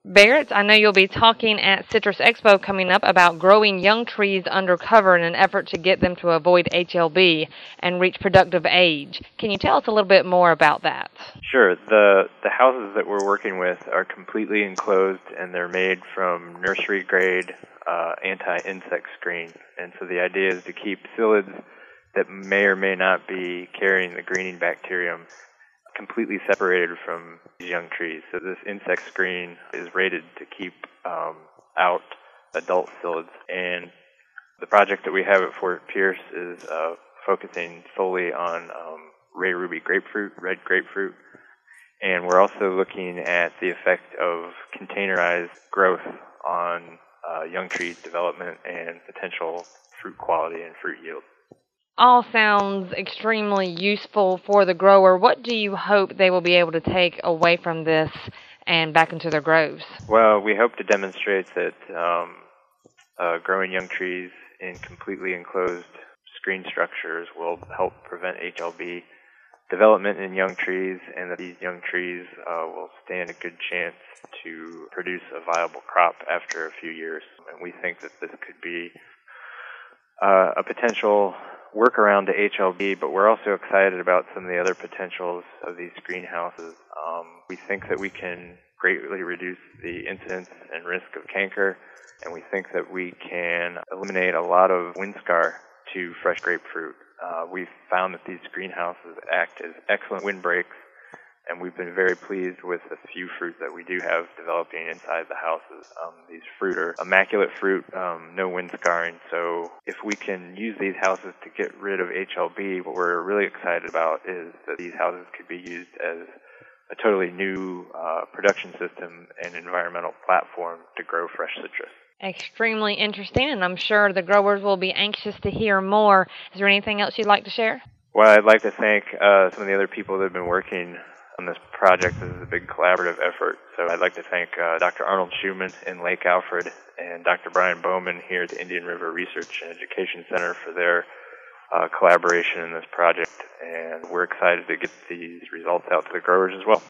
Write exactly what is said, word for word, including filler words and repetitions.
Barrett, I know you'll be talking at Citrus Expo coming up about growing young trees under cover in an effort to get them to avoid H L B and reach productive age. Can you tell us a little bit more about that? Sure. The the houses that we're working with are completely enclosed, and they're made from nursery-grade uh, anti-insect screen. And so the idea is to keep psyllids that may or may not be carrying the greening bacterium completely separated from these young trees. So this insect screen is rated to keep um, out adult psyllids. And the project that we have at Fort Pierce is uh, focusing solely on um, Ray Ruby grapefruit, red grapefruit. And we're also looking at the effect of containerized growth on uh, young tree development and potential fruit quality and fruit yield. All sounds extremely useful for the grower. What do you hope they will be able to take away from this and back into their groves? Well, we hope to demonstrate that um, uh, growing young trees in completely enclosed screen structures will help prevent H L B development in young trees, and that these young trees uh, will stand a good chance to produce a viable crop after a few years. And we think that this could be uh, a potential workaround to H L B, but we're also excited about some of the other potentials of these greenhouses. Um, we think that we can greatly reduce the incidence and risk of canker, and we think that we can eliminate a lot of wind scar to fresh grapefruit. Uh, we've found that these greenhouses act as excellent windbreaks, and we've been very pleased with the few fruit that we do have developing inside the houses. Um, these fruit are immaculate fruit, um, no wind scarring. So if we can use these houses to get rid of H L B, what we're really excited about is that these houses could be used as a totally new uh, production system and environmental platform to grow fresh citrus. Extremely interesting, and I'm sure the growers will be anxious to hear more. Is there anything else you'd like to share? Well, I'd like to thank uh, some of the other people that have been working on this project. This is a big collaborative effort. So I'd like to thank uh, Doctor Arnold Schumann in Lake Alfred and Doctor Brian Bowman here at the Indian River Research and Education Center for their uh, collaboration in this project. And we're excited to get these results out to the growers as well.